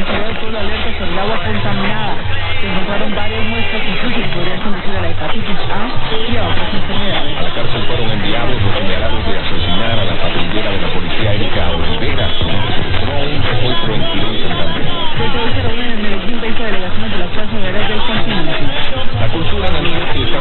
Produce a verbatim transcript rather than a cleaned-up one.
Ministerio del Pueblo alerta sobre el agua contaminada. Se encontraron varias muestras incluso que podrían conducir a la hepatitis A y a otras enfermedades. A la cárcel fueron enviados los señalados de asesinar a la patrullera de la policía Erika Olivera, quien registró un secuestro en Girón, Santander. Desde hoy se reúnen en Medellín veinte delegaciones de las clases obreras del continente. La cultura en la niña